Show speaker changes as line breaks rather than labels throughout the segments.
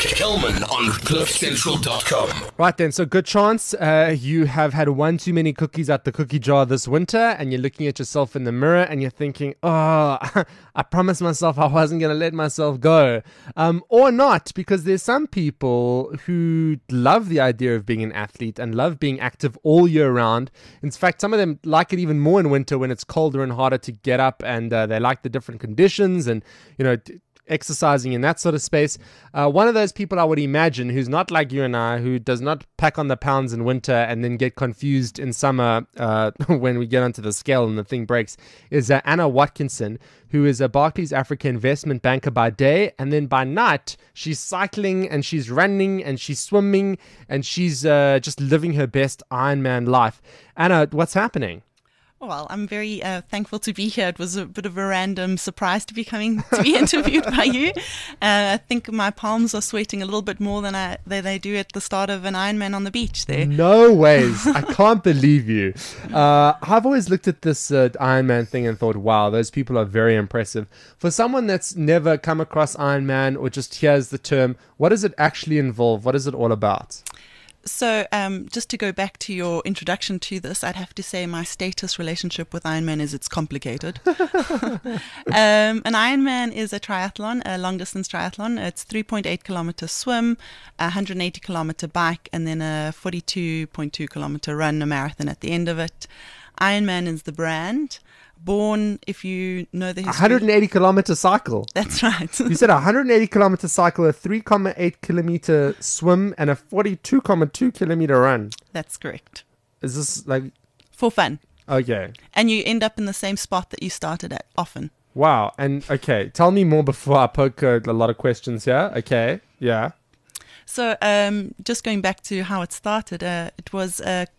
Kelman on CliffCentral.com.
Right then, so good chance you have had one too many cookies at the cookie jar this winter, and you're looking at yourself in the mirror and you're thinking, oh, I promised myself I wasn't going to let myself go. Or not, because there's some people who love the idea of being an athlete and love being active all year round. In fact, some of them like it even more in winter when it's colder and harder to get up, and they like the different conditions and, exercising in that sort of space. One of those people I would imagine who's not like you and I, who does not pack on the pounds in winter and then get confused in summer when we get onto the scale and the thing breaks, is Anna Watkinson, who is a Barclays Africa investment banker by day, and then by night she's cycling and she's running and she's swimming and she's just living her best Ironman life. Anna, what's happening?
Well, I'm very thankful to be here. It was a bit of a random surprise to be interviewed by you. I think my palms are sweating a little bit more than they do at the start of an Ironman on the beach there.
No ways. I can't believe you. I've always looked at this Ironman thing and thought, wow, those people are very impressive. For someone that's never come across Ironman or just hears the term, what does it actually involve? What is it all about?
So just to go back to your introduction to this, I'd have to say my status relationship with Ironman is it's complicated. An Ironman is a triathlon, a long-distance triathlon. It's 3.8 kilometer swim, a 180 kilometer bike, and then a 42.2 kilometer run, a marathon at the end of it. Ironman is the brand. Born, if you know the history.
180 kilometer cycle.
That's right.
You said 180 kilometer cycle, a 3.8 kilometer swim, and a 42.2 kilometer run.
That's correct.
Is this like...
For fun.
Okay.
And you end up in the same spot that you started at, often.
Wow. And okay, tell me more before I poke a lot of questions here. Okay. Yeah.
So just going back to how it started, it was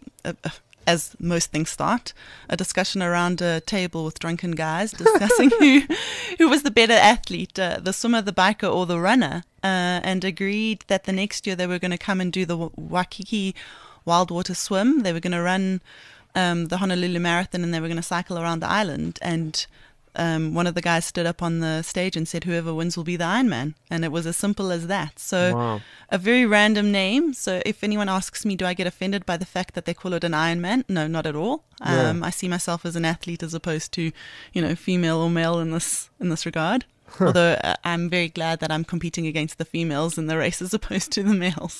as most things start, a discussion around a table with drunken guys discussing who was the better athlete, the swimmer, the biker, or the runner, and agreed that the next year they were going to come and do the Waikiki Wildwater Swim. They were going to run the Honolulu Marathon, and they were going to cycle around the island. And one of the guys stood up on the stage and said, whoever wins will be the Ironman. And it was as simple as that. So
wow.
A very random name. So if anyone asks me, do I get offended by the fact that they call it an Ironman? No, not at all. I see myself as an athlete as opposed to, female or male in this regard. Although I'm very glad that I'm competing against the females in the race as opposed to the males.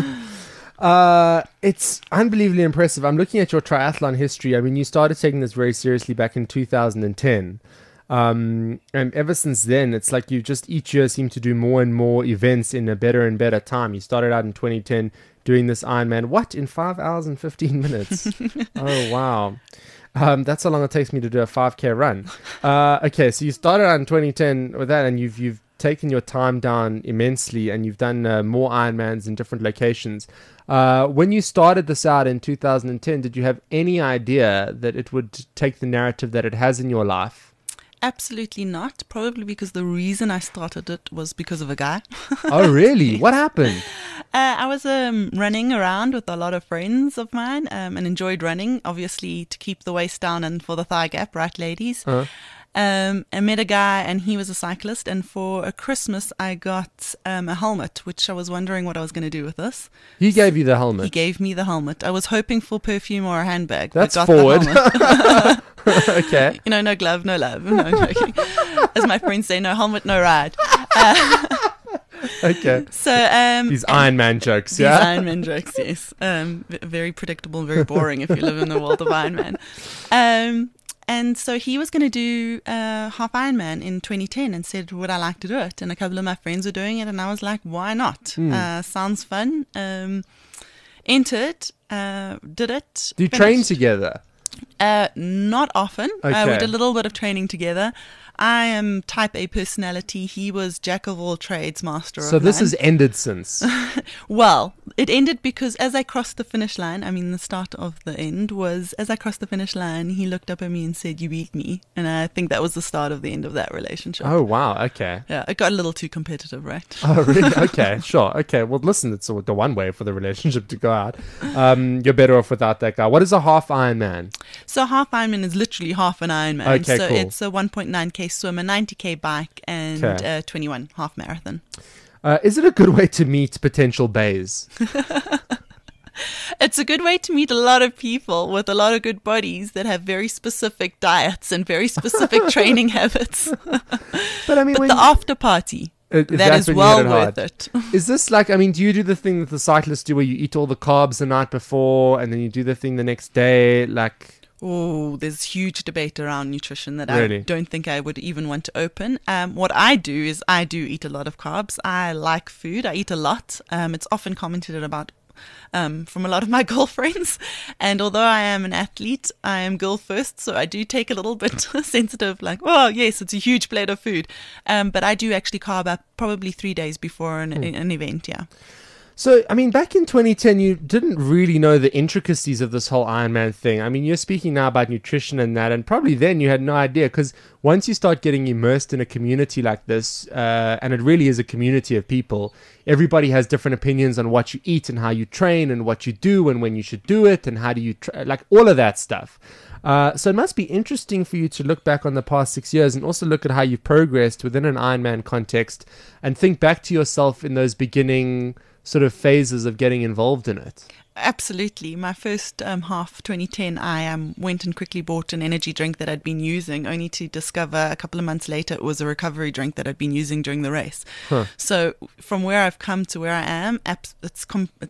It's unbelievably impressive. I'm looking at your triathlon history. I mean, you started taking this very seriously back in 2010. And ever since then, it's like you just each year seem to do more and more events in a better and better time. You started out in 2010 doing this Ironman. What? In 5 hours and 15 minutes? Oh, wow. That's how long it takes me to do a 5K run. Okay, so you started out in 2010 with that, and you've taken your time down immensely, and you've done more Ironmans in different locations. When you started this out in 2010, did you have any idea that it would take the narrative that it has in your life?
Absolutely not. Probably because the reason I started it was because of a guy.
Oh, really? What happened?
I was running around with a lot of friends of mine and enjoyed running, obviously to keep the waist down and for the thigh gap, right, ladies? I met a guy and he was a cyclist, and for a Christmas I got a helmet, which I was wondering what I was going to do with this.
He gave you the helmet?
He gave me the helmet. I was hoping for perfume or a handbag.
That's forward. Okay.
No glove, no love. No joking. As my friends say, no helmet, no ride.
Okay.
So
these Ironman jokes,
yeah? These Ironman jokes, yes. Very predictable and very boring if you live in the world of Ironman. And so he was going to do half Ironman in 2010 and said, would I like to do it? And a couple of my friends were doing it, and I was like, why not? Sounds fun. Entered, did it.
Do you train together?
Not often.
Okay.
We did a little bit of training together. I am type A personality. He was jack of all trades, master of none.
So this has ended since?
Well, it ended because as I crossed the finish line, the start of the end was as I crossed the finish line, he looked up at me and said, you beat me. And I think that was the start of the end of that relationship.
Oh, wow. Okay.
Yeah, it got a little too competitive, right?
Oh, really? Okay, sure. Okay, well, listen, it's the one way for the relationship to go out. You're better off without that guy. What is a half Ironman?
So half Ironman is literally half an Ironman.
Okay,
so
cool.
It's a 1.9K swim, a 90K bike, and a 21 half marathon.
Is it a good way to meet potential bays?
It's a good way to meet a lot of people with a lot of good bodies that have very specific diets and very specific training habits.
But I mean,
But the after party, that is well worth it.
Is this like, I mean, do you do the thing that the cyclists do where you eat all the carbs the night before and then you do the thing the next day? Like,
Oh, there's huge debate around nutrition that
Really?
I don't think I would even want to open. What I do is I do eat a lot of carbs. I like food. I eat a lot. It's often commented about from a lot of my girlfriends. And although I am an athlete, I am girl first. So I do take a little bit sensitive, like, oh, yes, it's a huge plate of food. But I do actually carb up probably 3 days before an event, yeah.
so, I mean, back in 2010, you didn't really know the intricacies of this whole Ironman thing. I mean, you're speaking now about nutrition and that, and probably then you had no idea, because once you start getting immersed in a community like this, and it really is a community of people, everybody has different opinions on what you eat and how you train and what you do and when you should do it and how do you, like all of that stuff. So it must be interesting for you to look back on the past 6 years and also look at how you've progressed within an Ironman context and think back to yourself in those beginning sort of phases of getting involved in it.
Absolutely. My first half, 2010, I went and quickly bought an energy drink that I'd been using, only to discover a couple of months later it was a recovery drink that I'd been using during the race. So from where I've come to where I am, it's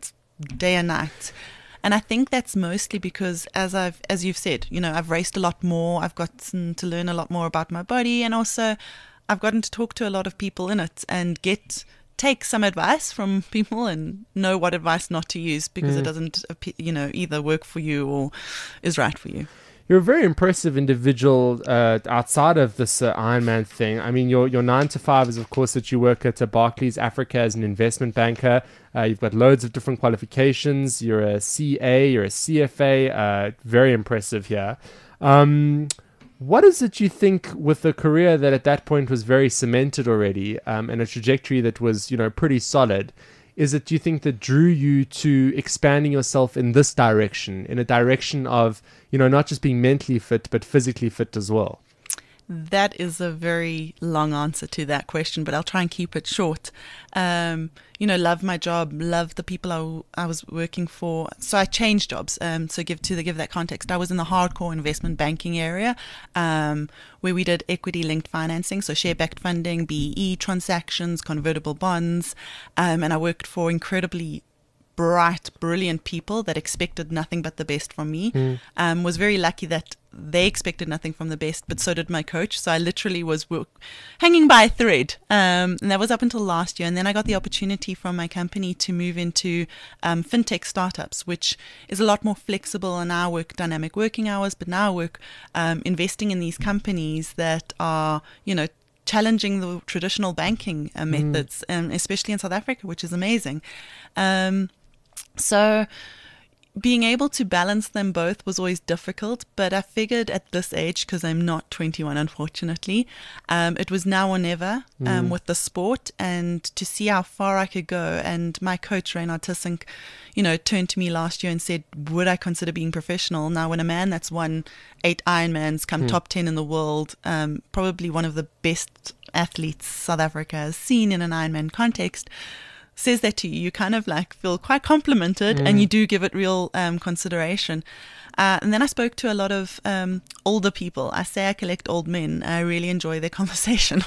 day and night. And I think that's mostly because, as you've said, I've raced a lot more. I've gotten to learn a lot more about my body, and also I've gotten to talk to a lot of people in it and take some advice from people and know what advice not to use, because it doesn't, either work for you or is right for you.
You're a very impressive individual outside of this Ironman thing. I mean, your 9 to 5 is, of course, that you work at Barclays Africa as an investment banker. You've got loads of different qualifications. You're a CA, you're a CFA. Very impressive here. What is it you think, with a career that at that point was very cemented already, and a trajectory that was, pretty solid, is it, do you think, that drew you to expanding yourself in this direction, in a direction of, not just being mentally fit, but physically fit as well?
That is a very long answer to that question, but I'll try and keep it short. Love my job, love the people I was working for. So I changed jobs. So give that context, I was in the hardcore investment banking area, where we did equity-linked financing, so share-backed funding, BE transactions, convertible bonds, and I worked for incredibly bright, brilliant people that expected nothing but the best from me. Was very lucky that they expected nothing from the best, but so did my coach. So I literally was hanging by a thread. And that was up until last year. And then I got the opportunity from my company to move into fintech startups, which is a lot more flexible. And now I work dynamic working hours, but now I work investing in these companies that are, challenging the traditional banking methods, especially in South Africa, which is amazing. So being able to balance them both was always difficult, but I figured at this age, because I'm not 21, unfortunately, it was now or never with the sport, and to see how far I could go. And my coach, Reynard Tissink, turned to me last year and said, would I consider being professional? Now, when a man that's won 8 Ironmans, come top 10 in the world, probably one of the best athletes South Africa has seen in an Ironman context, says that to you, you kind of like feel quite complimented, and you do give it real consideration. And then I spoke to a lot of older people. I say I collect old men. I really enjoy their conversation.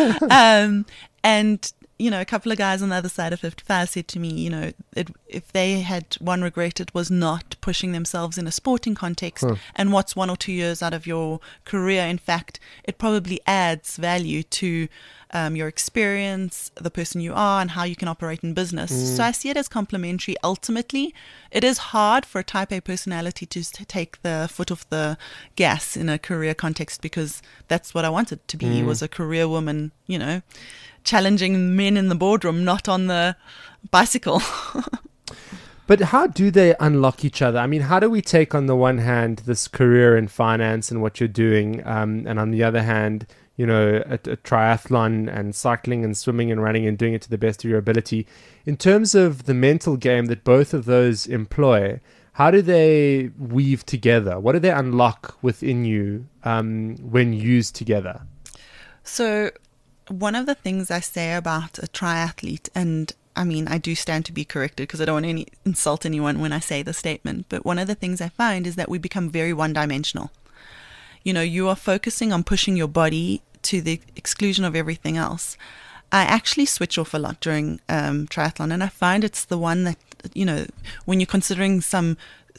And a couple of guys on the other side of 55 said to me, if they had one regret, it was not pushing themselves in a sporting context. And what's 1 or 2 years out of your career? In fact, it probably adds value to your experience, the person you are, and how you can operate in business. So I see it as complementary. Ultimately, it is hard for a type A personality to take the foot off the gas in a career context, because that's what I wanted to be, was a career woman, challenging men in the boardroom, not on the bicycle.
But how do they unlock each other? I mean, how do we take, on the one hand, this career in finance and what you're doing, and on the other hand, a triathlon and cycling and swimming and running and doing it to the best of your ability? In terms of the mental game that both of those employ, how do they weave together? What do they unlock within you when used together?
So one of the things I say about a triathlete, and I mean, I do stand to be corrected because I don't want to insult anyone when I say the statement, but one of the things I find is that we become very one-dimensional. You know, you are focusing on pushing your body to the exclusion of everything else. I actually switch off a lot during triathlon, and I find it's the one that, you know, when you're considering some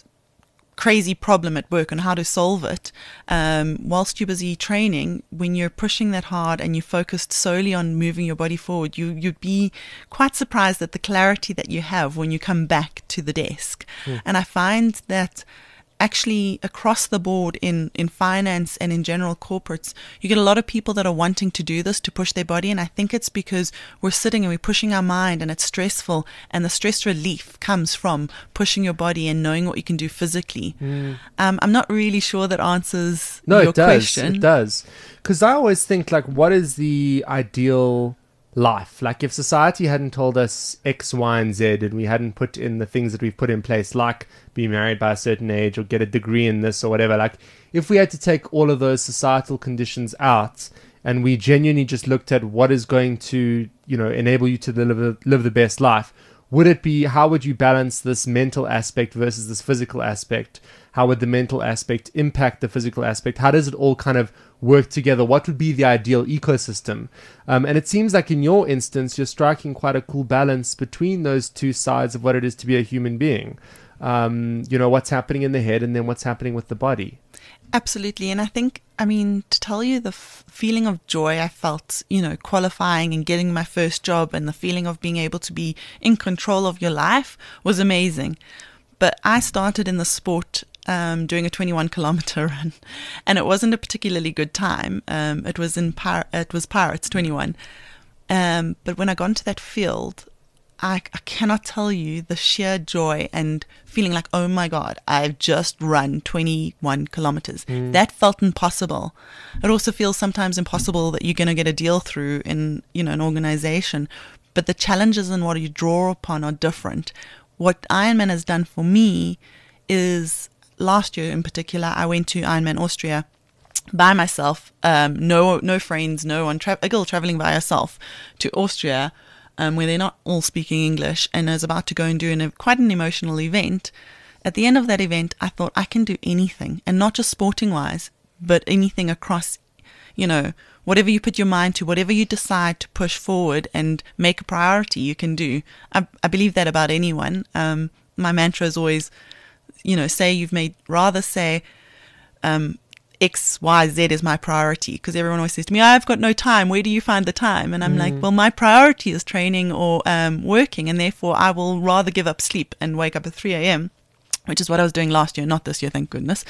crazy problem at work and how to solve it, whilst you're busy training, when you're pushing that hard and you're focused solely on moving your body forward, you'd be quite surprised at the clarity that you have when you come back to the desk. And I find that actually across the board in finance and in general corporates, you get a lot of people that are wanting to do this, to push their body. And I think it's because we're sitting and we're pushing our mind and it's stressful. And the stress relief comes from pushing your body and knowing what you can do physically. I'm not really sure that answers your question.
It does. Because I always think, like, what is the ideal life? Like, if society hadn't told us X, Y, and Z, and we hadn't put in the things that we've put in place, like be married by a certain age or get a degree in this or whatever, like if we had to take all of those societal conditions out and we genuinely just looked at what is going to, you know, enable you to live the best life, would it be, how would you balance this mental aspect versus this physical aspect? How would the mental aspect impact the physical aspect? How does it all kind of work together? What would be the ideal ecosystem? And it seems like in your instance, you're striking quite a cool balance between those two sides of what it is to be a human being. You know, what's happening in the head and then what's happening with the body.
Absolutely. And I think, I mean, to tell you the feeling of joy I felt, you know, qualifying and getting my first job, and the feeling of being able to be in control of your life was amazing. But I started in the sport doing a 21-kilometer run, and it wasn't a particularly good time. It was Pirates 21. But when I got into that field, I cannot tell you the sheer joy and feeling like, oh my God, I've just run 21 kilometers. That felt impossible. It also feels sometimes impossible that you're going to get a deal through in, you know, an organization. But the challenges and what you draw upon are different. What Ironman has done for me is, last year in particular, I went to Ironman Austria by myself, no friends, no one, a girl traveling by herself to Austria, where they're not all speaking English, and I was about to go and do quite an emotional event. At the end of that event, I thought I can do anything, and not just sporting wise, but anything across, you know, whatever you put your mind to, whatever you decide to push forward and make a priority, you can do. I believe that about anyone. My mantra is always, you know, rather say, X, Y, Z is my priority, because everyone always says to me, I've got no time. Where do you find the time? And I'm like, well, my priority is training or working, and therefore I will rather give up sleep and wake up at 3 a.m., which is what I was doing last year, not this year, thank goodness.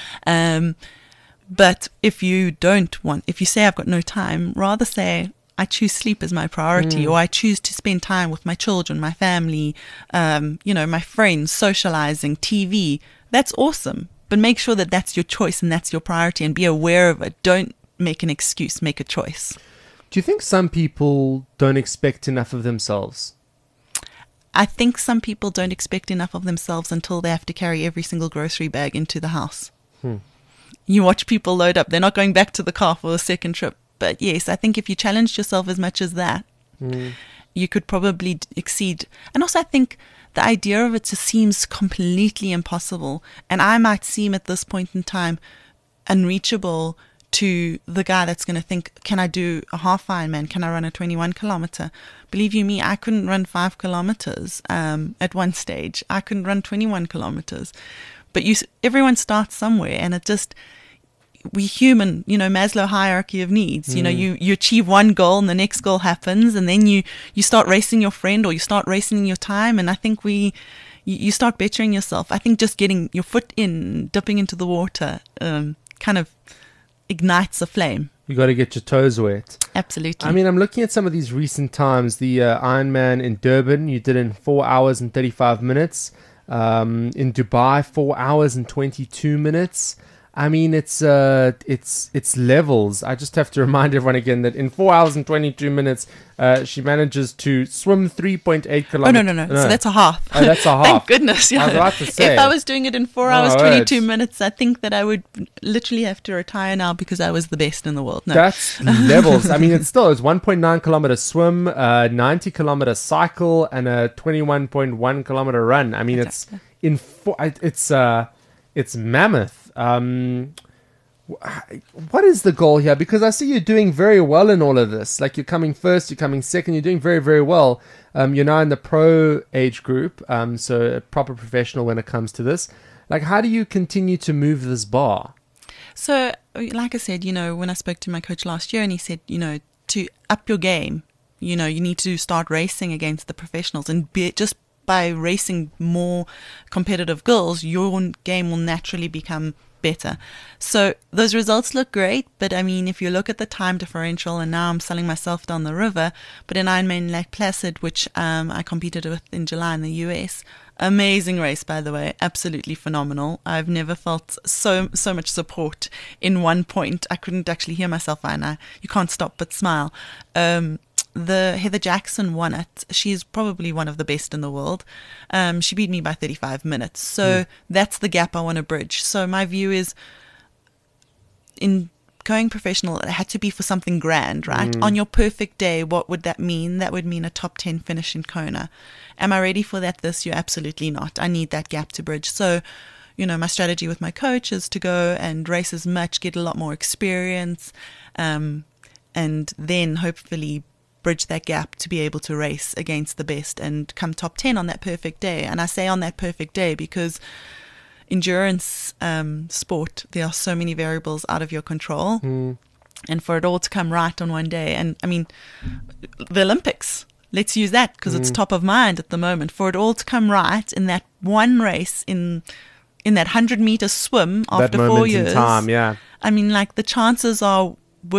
But if you say I've got no time, rather say I choose sleep as my priority, or I choose to spend time with my children, my family, you know, my friends, socializing, TV. That's awesome. But make sure that that's your choice and that's your priority, and be aware of it. Don't make an excuse, make a choice.
Do you think some people don't expect enough of themselves?
I think some people don't expect enough of themselves until they have to carry every single grocery bag into the house. You watch people load up. They're not going back to the car for a second trip. But yes, I think if you challenged yourself as much as that, you could probably exceed. And also I think the idea of it just seems completely impossible. And I might seem at this point in time unreachable to the guy that's going to think, can I do a half Ironman? Can I run a 21 kilometer? Believe you me, I couldn't run 5 kilometers at one stage. I couldn't run 21 kilometers. But everyone starts somewhere, and it just, we human, you know, Maslow hierarchy of needs. You know, you achieve one goal and the next goal happens, and then you start racing your friend, or you start racing your time. And I think you start bettering yourself. I think just getting your foot in, dipping into the water, kind of ignites a flame.
You got to get your toes wet.
Absolutely.
I mean, I'm looking at some of these recent times. The Ironman in Durban, you did in 4 hours and 35 minutes. In Dubai, 4 hours and 22 minutes. I mean, it's levels. I just have to remind everyone again that in 4 hours and 22 minutes, she manages to swim 3.8 kilometers.
Oh, no. So that's a half.
Oh, that's a half.
Thank goodness. Yeah.
I was about to say.
If I was doing it in 4 hours,
Oh,
22
it's-
minutes, I think that I would literally have to retire now because I was the best in the world. No.
That's levels. I mean, it's 1.9 kilometer swim, 90 kilometer cycle, and a 21.1 kilometer run. I mean, it's mammoth. What is the goal here? Because I see you're doing very well in all of this. Like, you're coming first, you're coming second, you're doing very, very well. You're now in the pro age group, so a proper professional when it comes to this. Like, how do you continue to move this bar?
So, like I said, when I spoke to my coach last year and he said, to up your game, you need to start racing against the professionals and just by racing more competitive girls, your game will naturally become better. So those results look great, but I mean, if you look at the time differential, and now I'm selling myself down the river, but in Ironman Lake Placid, which I competed with in July in the US, amazing race, by the way, absolutely phenomenal. I've never felt so much support in one point. I couldn't actually hear myself, and you can't stop but smile. The Heather Jackson won it. She's probably one of the best in the world. She beat me by 35 minutes. So that's the gap I want to bridge. So my view is, in going professional, it had to be for something grand, right? On your perfect day, what would that mean? That would mean a top 10 finish in Kona. Am I ready for that this year? Absolutely not. I need that gap to bridge. So, my strategy with my coach is to go and race as much, get a lot more experience, and then hopefully bridge that gap to be able to race against the best and come top 10 on that perfect day. And I say on that perfect day because endurance sport, there are so many variables out of your control. And for it all to come right on one day, and I mean, the Olympics, let's use that because it's top of mind at the moment. For it all to come right in that one race, in that 100-meter swim after 4 years.
In time, yeah.
I mean, like, the chances are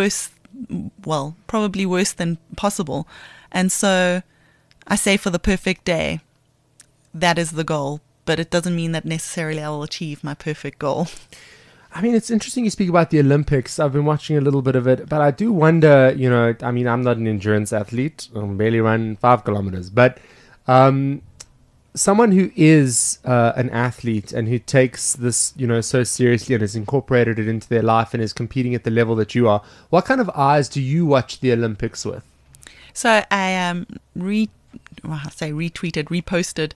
probably worse than possible. And so I say for the perfect day, that is the goal. But it doesn't mean that necessarily I will achieve my perfect goal.
I mean, it's interesting you speak about the Olympics. I've been watching a little bit of it, but I do wonder, I mean, I'm not an endurance athlete. I barely run 5 kilometers. But someone who is an athlete and who takes this, so seriously and has incorporated it into their life and is competing at the level that you are, what kind of eyes do you watch the Olympics with?
So I reposted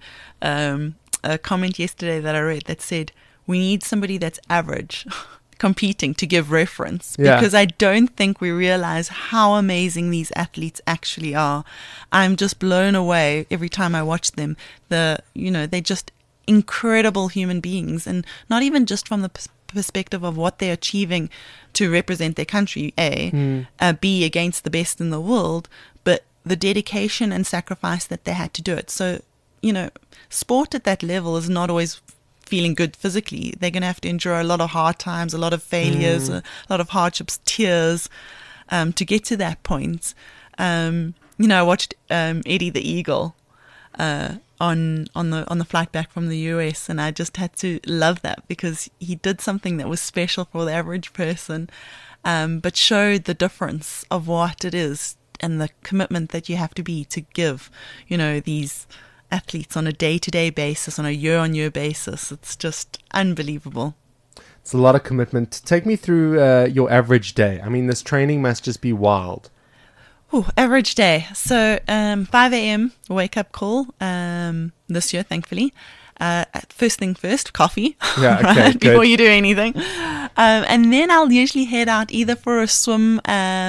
a comment yesterday that I read that said, we need somebody that's average competing to give reference, because I don't think we realize how amazing these athletes actually are. I'm just blown away every time I watch them. They're just incredible human beings, and not even just from the perspective of what they're achieving to represent their country, B, against the best in the world, but the dedication and sacrifice that they had to do it. So, sport at that level is not always feeling good physically. They're going to have to endure a lot of hard times, a lot of failures, a lot of hardships, tears, to get to that point. I watched Eddie the Eagle on the flight back from the US, and I just had to love that because he did something that was special for the average person, but showed the difference of what it is and the commitment that you have to be to give, these athletes on a day-to-day basis, on a year-on-year basis. It's just unbelievable.
It's a lot of commitment. Take me through your average day. I mean, this training must just be wild.
Average day. So 5 a.m. wake-up call this year, thankfully. First thing first, coffee,
Yeah, okay,
right, before
good.
you do anything. And then I'll usually head out either for a swim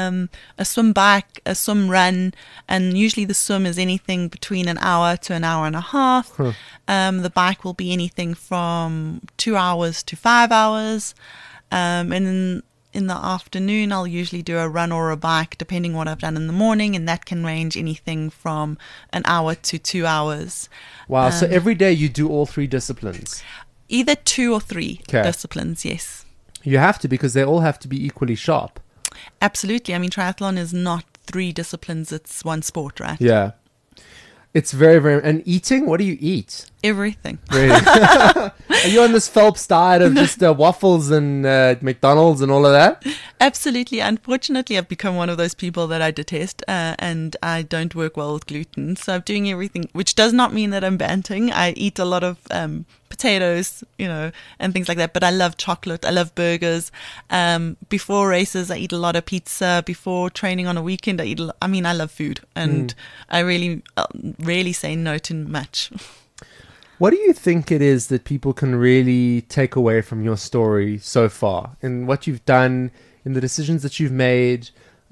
bike, a swim run, and usually the swim is anything between an hour to an hour and a half. The bike will be anything from 2 hours to 5 hours. And then in the afternoon, I'll usually do a run or a bike, depending what I've done in the morning, and that can range anything from an hour to 2 hours.
Wow, so every day you do all 3 disciplines?
Either 2 or 3
Okay.
disciplines, yes.
You have to, because they all have to be equally sharp.
Absolutely. I mean, triathlon is not 3 disciplines, it's one sport, right?
Yeah. It's very, very... And eating? What do you eat?
Everything.
Really? Are you on this Phelps diet of just waffles and McDonald's and all of that?
Absolutely. Unfortunately, I've become one of those people that I detest, and I don't work well with gluten. So I'm doing everything, which does not mean that I'm banting. I eat a lot of potatoes, and things like that. But I love chocolate. I love burgers. Before races, I eat a lot of pizza. Before training on a weekend, I love food, and I really rarely say no to much.
What do you think it is that people can really take away from your story so far, in what you've done, in the decisions that you've made,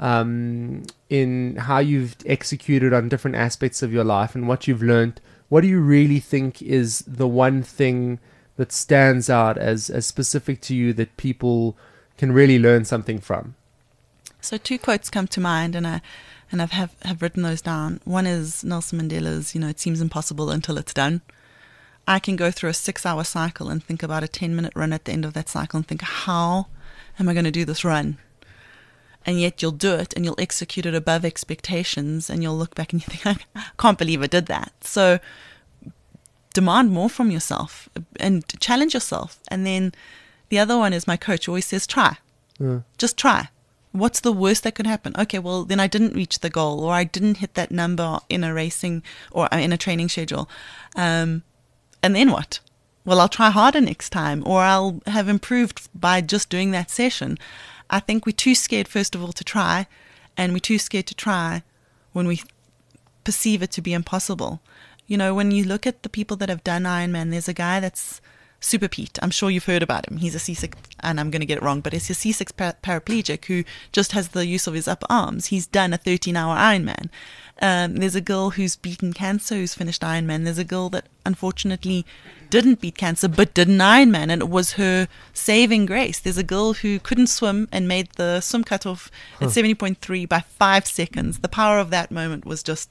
in how you've executed on different aspects of your life and what you've learned? What do you really think is the one thing that stands out as specific to you that people can really learn something from?
So 2 quotes come to mind, and I've have written those down. One is Nelson Mandela's, it seems impossible until it's done. I can go through a 6-hour cycle and think about a 10-minute run at the end of that cycle and think, how am I going to do this run? And yet you'll do it and you'll execute it above expectations, and you'll look back and you think, I can't believe I did that. So demand more from yourself and challenge yourself. And then the other one is, my coach always says, try. Just try. What's the worst that could happen? Okay, well, then I didn't reach the goal, or I didn't hit that number in a racing or in a training schedule. And then what? Well, I'll try harder next time, or I'll have improved by just doing that session. I think we're too scared, first of all, to try, and we're too scared to try when we perceive it to be impossible. When you look at the people that have done Ironman, there's a guy that's Super Pete. I'm sure you've heard about him. He's a C6, and I'm going to get it wrong, but it's a C6 paraplegic who just has the use of his upper arms. He's done a 13-hour Ironman. There's a girl who's beaten cancer who's finished Ironman. There's a girl that unfortunately didn't beat cancer but did an Ironman, and it was her saving grace. There's a girl who couldn't swim and made the swim cutoff at 70.3 by 5 seconds. The power of that moment was just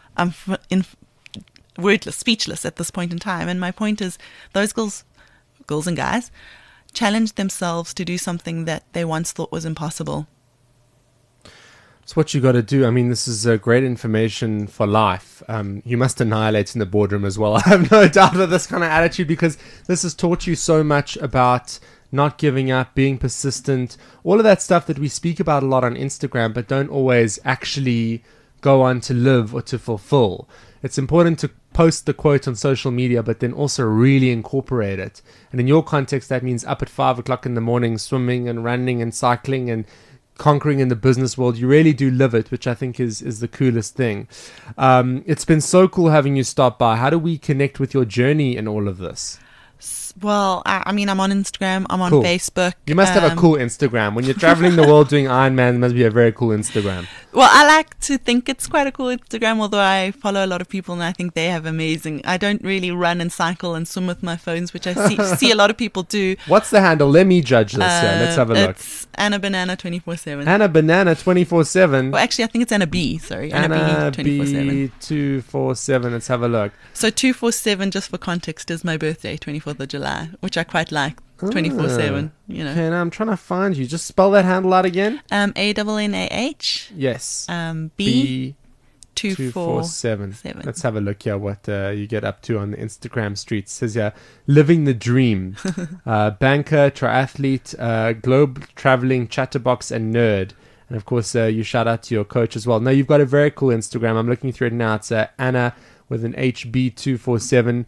wordless, speechless at this point in time. And my point is, those girls and guys challenged themselves to do something that they once thought was impossible.
It's what you got to do. I mean, this is great information for life. You must annihilate in the boardroom as well. I have no doubt with this kind of attitude, because this has taught you so much about not giving up, being persistent, all of that stuff that we speak about a lot on Instagram, but don't always actually go on to live or to fulfill. It's important to post the quote on social media, but then also really incorporate it. And in your context, that means up at 5 o'clock in the morning, swimming and running and cycling and conquering in the business world. You really do live it, which I think is the coolest thing. It's been so cool having you stop by. How do we connect with your journey in all of this?
Well, I'm on Instagram. I'm on
Cool.
Facebook.
You must have a cool Instagram. When you're traveling the world doing Ironman, it must be a very cool Instagram.
Well, I like to think it's quite a cool Instagram, although I follow a lot of people and I think they have amazing. I don't really run and cycle and swim with my phones, which I see a lot of people do.
What's the handle? Let me judge this. Let's have a look.
It's Anna Banana 24/7.
Anna Banana 24/7.
Well, actually, I think it's Anna B. Sorry,
Anna
B 24/7.
B 247. Let's have a look.
So 247, just for context, is my birthday, 24th of July, which I quite like. 24/7.
Okay, now I'm trying to find you. Just spell that handle out again.
ANNAH.
Yes.
B
247.
247.
Let's have a look here what you get up to on the Instagram streets. It says here, living the dream. Banker, triathlete, globe traveling, chatterbox, and nerd. And of course, you shout out to your coach as well. No, you've got a very cool Instagram. I'm looking through it now. It's Anna with an HB247.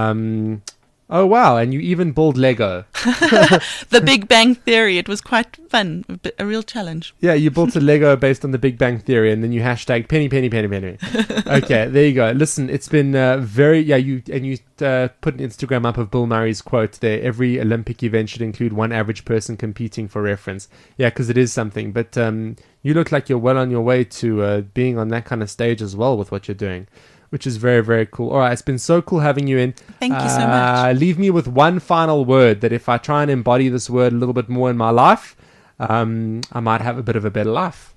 Oh, wow. And you even build Lego.
The Big Bang Theory. It was quite fun. A real challenge.
Yeah, you built a Lego based on the Big Bang Theory, and then you hashtag penny, penny, penny, penny. Okay, there you go. Listen, it's been you put an Instagram up of Bill Murray's quote there. Every Olympic event should include one average person competing for reference. Yeah, because it is something. But you look like you're well on your way to being on that kind of stage as well with what you're doing, which is very, very cool. All right, it's been so cool having you in.
Thank you so much.
Leave me with one final word that if I try and embody this word a little bit more in my life, I might have a bit of a better life.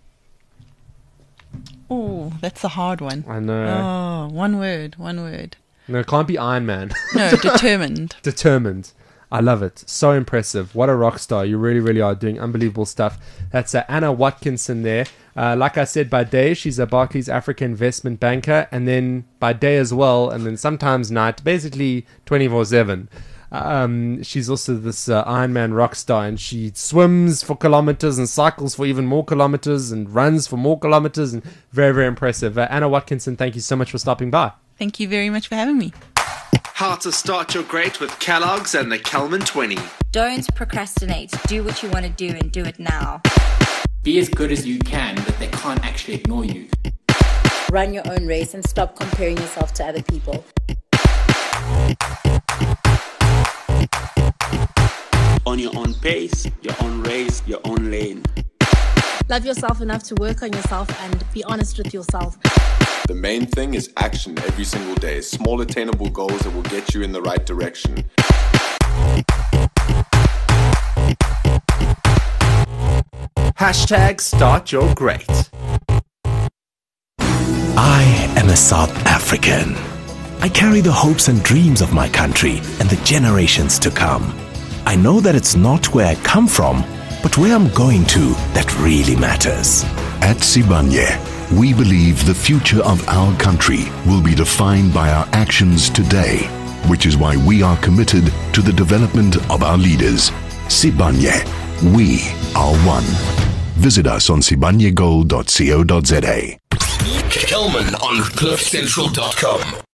Oh, that's a hard one.
I know.
Oh, one word.
No, it can't be Iron Man.
No, determined.
Determined. I love it. So impressive. What a rock star. You really, really are doing unbelievable stuff. That's Anna Watkinson there. Like I said, by day, she's a Barclays Africa investment banker, and then by day as well, and then sometimes night, basically 24/7. She's also this Ironman rock star, and she swims for kilometers and cycles for even more kilometers and runs for more kilometers, and very, very impressive. Anna Watkinson, thank you so much for stopping by.
Thank you very much for having me.
How to start your great with Kellogg's and the Kelman 20.
Don't procrastinate. Do what you want to do and do it now.
Be as good as you can, but they can't actually ignore you.
Run your own race and stop comparing yourself to other people.
On your own pace, your own race, your own lane.
Love yourself enough to work on yourself and be honest with yourself.
The main thing is action every single day. Small attainable goals that will get you in the right direction.
Hashtag start your great.
I am a South African. I carry the hopes and dreams of my country and the generations to come. I know that it's not where I come from, but where I'm going to that really matters.
At Sibanye, we believe the future of our country will be defined by our actions today, which is why we are committed to the development of our leaders. Sibanye, we are one. Visit us on sibanyegold.co.za.
Kelman on cliffcentral.com.